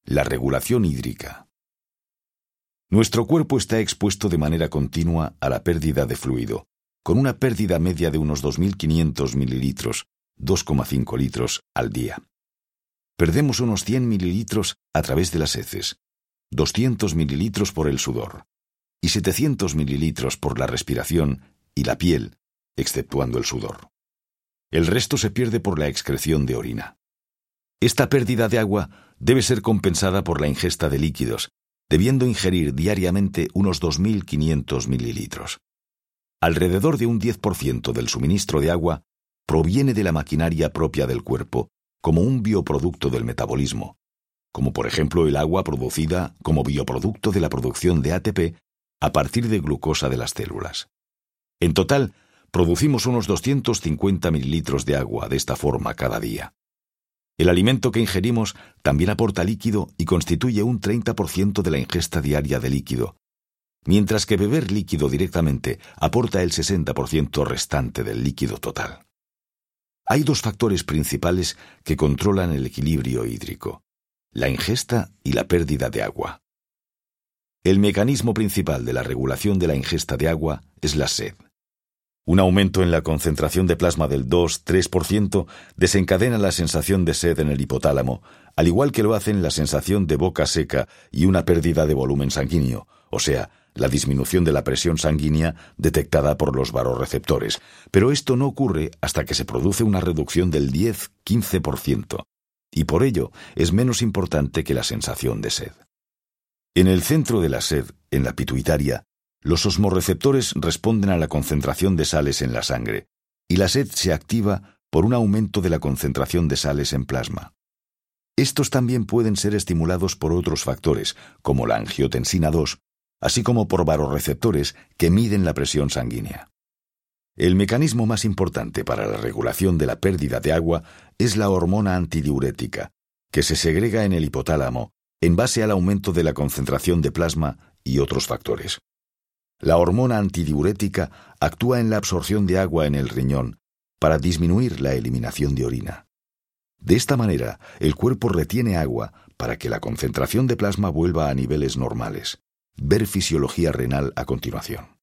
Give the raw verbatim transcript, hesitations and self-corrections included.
La regulación hídrica. Nuestro cuerpo está expuesto de manera continua a la pérdida de fluido, con una pérdida media de unos dos mil quinientos mililitros, dos coma cinco litros, al día. Perdemos unos cien mililitros a través de las heces, doscientos mililitros por el sudor y setecientos mililitros por la respiración y la piel, exceptuando el sudor. El resto se pierde por la excreción de orina. Esta pérdida de agua debe ser compensada por la ingesta de líquidos, debiendo ingerir diariamente unos dos mil quinientos mililitros. Alrededor de un diez por ciento del suministro de agua proviene de la maquinaria propia del cuerpo, como un bioproducto del metabolismo, como por ejemplo el agua producida como bioproducto de la producción de A T P a partir de glucosa de las células. En total, producimos unos doscientos cincuenta mililitros de agua de esta forma cada día. El alimento que ingerimos también aporta líquido y constituye un treinta por ciento de la ingesta diaria de líquido, mientras que beber líquido directamente aporta el sesenta por ciento restante del líquido total. Hay dos factores principales que controlan el equilibrio hídrico: la ingesta y la pérdida de agua. El mecanismo principal de la regulación de la ingesta de agua es la sed. Un aumento en la concentración de plasma del dos a tres por ciento desencadena la sensación de sed en el hipotálamo, al igual que lo hacen la sensación de boca seca y una pérdida de volumen sanguíneo, o sea, la disminución de la presión sanguínea detectada por los barorreceptores, pero esto no ocurre hasta que se produce una reducción del diez a quince por ciento, y por ello es menos importante que la sensación de sed. En el centro de la sed, en la pituitaria, los osmorreceptores responden a la concentración de sales en la sangre, y la sed se activa por un aumento de la concentración de sales en plasma. Estos también pueden ser estimulados por otros factores, como la angiotensina dos, así como por barorreceptores que miden la presión sanguínea. El mecanismo más importante para la regulación de la pérdida de agua es la hormona antidiurética, que se segrega en el hipotálamo en base al aumento de la concentración de plasma y otros factores. La hormona antidiurética actúa en la absorción de agua en el riñón para disminuir la eliminación de orina. De esta manera, el cuerpo retiene agua para que la concentración de plasma vuelva a niveles normales. Ver fisiología renal a continuación.